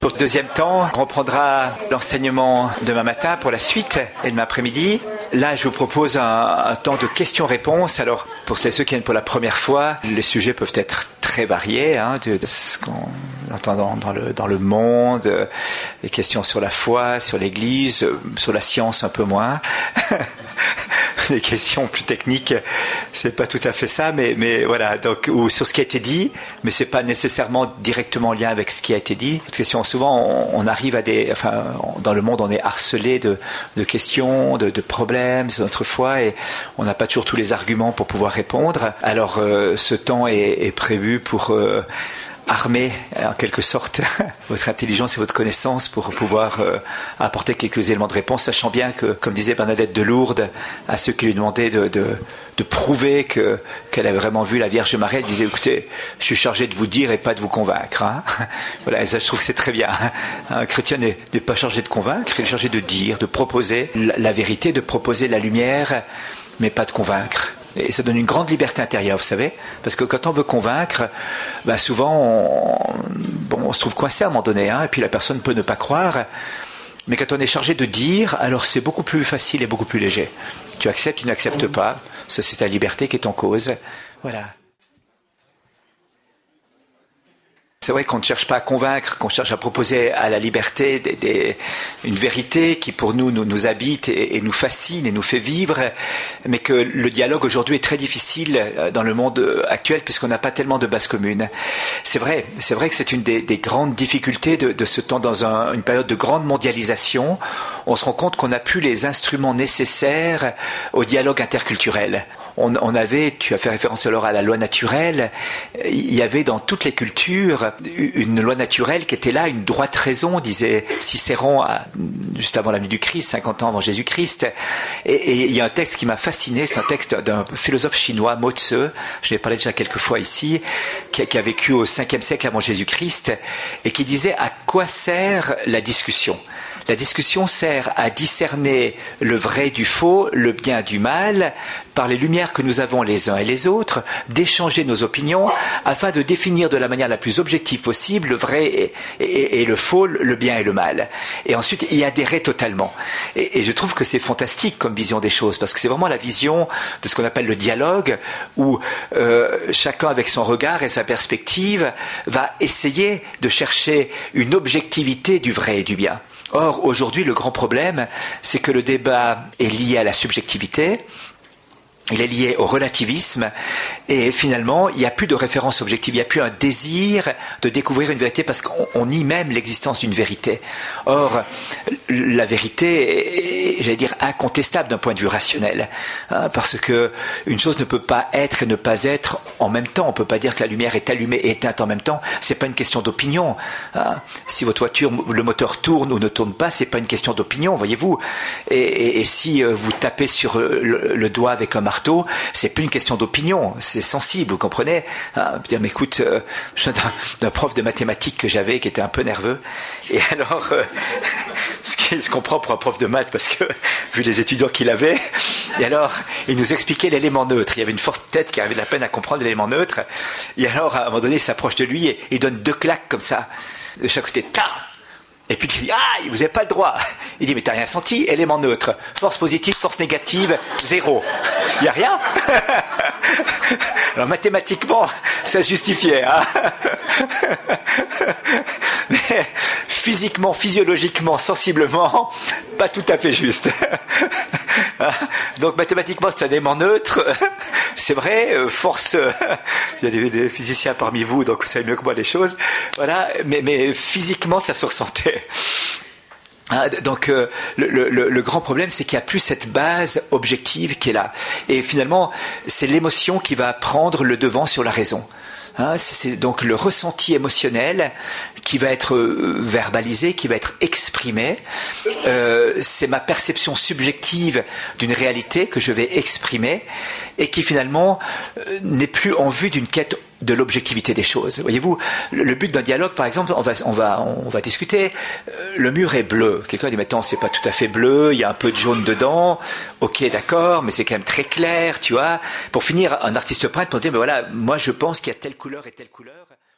Pour le deuxième temps, on reprendra l'enseignement demain matin pour la suite et demain après-midi. Là, je vous propose un temps de questions-réponses. Alors, pour ceux qui viennent pour la première fois, les sujets peuvent être très variés, de ce qu'on entend dans le monde, les questions sur la foi, sur l'Église, sur la science un peu moins. Des questions plus techniques, c'est pas tout à fait ça, mais voilà, donc, ou sur ce qui a été dit, mais c'est pas nécessairement directement en lien avec ce qui a été dit. Souvent, on arrive à dans le monde, on est harcelé de questions, de problèmes sur notre foi, et on n'a pas toujours tous les arguments pour pouvoir répondre. Alors, ce temps est prévu pour armer en quelque sorte votre intelligence et votre connaissance pour pouvoir apporter quelques éléments de réponse, sachant bien que, comme disait Bernadette de Lourdes à ceux qui lui demandaient de prouver qu'elle avait vraiment vu la Vierge Marie, elle disait: écoutez, je suis chargé de vous dire et pas de vous convaincre. Voilà, et ça, je trouve que c'est très bien. Un chrétien n'est pas chargé de convaincre, il est chargé de dire, de proposer la vérité, de proposer la lumière, mais pas de convaincre. Et ça donne une grande liberté intérieure, vous savez, parce que quand on veut convaincre, souvent on se trouve coincé à un moment donné, et puis la personne peut ne pas croire. Mais quand on est chargé de dire, alors c'est beaucoup plus facile et beaucoup plus léger. Tu acceptes, tu n'acceptes pas, ça c'est ta liberté qui est en cause. Voilà. C'est vrai qu'on ne cherche pas à convaincre, qu'on cherche à proposer à la liberté une vérité qui pour nous habite et nous fascine et nous fait vivre, mais que le dialogue aujourd'hui est très difficile dans le monde actuel puisqu'on n'a pas tellement de base commune. C'est vrai que c'est une des grandes difficultés de ce temps dans une période de grande mondialisation. On se rend compte qu'on n'a plus les instruments nécessaires au dialogue interculturel. On avait, tu as fait référence alors à la loi naturelle, il y avait dans toutes les cultures une loi naturelle qui était là, une droite raison, disait Cicéron juste avant la venue du Christ, 50 ans avant Jésus-Christ. Et il y a un texte qui m'a fasciné, c'est un texte d'un philosophe chinois, Mo Tse, je l'ai parlé déjà quelques fois ici, qui a vécu au 5e siècle avant Jésus-Christ, et qui disait: à quoi sert la discussion ? La discussion sert à discerner le vrai du faux, le bien du mal, par les lumières que nous avons les uns et les autres, d'échanger nos opinions, afin de définir de la manière la plus objective possible le vrai et le faux, le bien et le mal. Et ensuite, y adhérer totalement. Et je trouve que c'est fantastique comme vision des choses, parce que c'est vraiment la vision de ce qu'on appelle le dialogue, où chacun avec son regard et sa perspective va essayer de chercher une objectivité du vrai et du bien. Or, aujourd'hui, le grand problème, c'est que le débat est lié à la subjectivité, il est lié au relativisme, et finalement, il n'y a plus de référence objective, il n'y a plus un désir de découvrir une vérité, parce qu'on nie même l'existence d'une vérité. Or, la vérité est, j'allais dire, incontestable d'un point de vue rationnel, parce que une chose ne peut pas être et ne pas être en même temps. On ne peut pas dire que la lumière est allumée et éteinte en même temps. C'est pas une question d'opinion. Si votre voiture, le moteur tourne ou ne tourne pas, c'est pas une question d'opinion, voyez-vous. Et si vous tapez sur le doigt avec un marteau, c'est plus une question d'opinion, c'est sensible, vous comprenez. Dire, mais écoute, je suis d'un prof de mathématiques que j'avais, qui était un peu nerveux, et alors, ce qui se comprend pour un prof de maths, parce que, vu les étudiants qu'il avait, et alors, il nous expliquait l'élément neutre, il y avait une forte tête qui avait de la peine à comprendre l'élément neutre, et alors, à un moment donné, il s'approche de lui, et il donne 2 claques comme ça, de chaque côté, ta. Et puis il dit: ah, vous n'avez pas le droit. Il dit: mais t'as rien senti, élément neutre. Force positive, force négative, 0. Il n'y a rien. Alors mathématiquement, ça se justifiait. Mais physiquement, physiologiquement, sensiblement, pas tout à fait juste. Donc mathématiquement, c'est un élément neutre. C'est vrai, force... il y a des physiciens parmi vous, donc vous savez mieux que moi les choses. Voilà, mais physiquement, ça se ressentait. Donc le grand problème, c'est qu'il n'y a plus cette base objective qui est là. Et finalement, c'est l'émotion qui va prendre le devant sur la raison. C'est donc le ressenti émotionnel qui va être verbalisé, qui va être exprimé. C'est ma perception subjective d'une réalité que je vais exprimer et qui finalement n'est plus en vue d'une quête de l'objectivité des choses. Voyez-vous, le but d'un dialogue, par exemple, on va discuter. Le mur est bleu. Quelqu'un dit: maintenant, c'est pas tout à fait bleu. Il y a un peu de jaune dedans. Ok, d'accord, mais c'est quand même très clair, tu vois. Pour finir, un artiste peintre peut dire: mais voilà, moi, je pense qu'il y a telle couleur et telle couleur.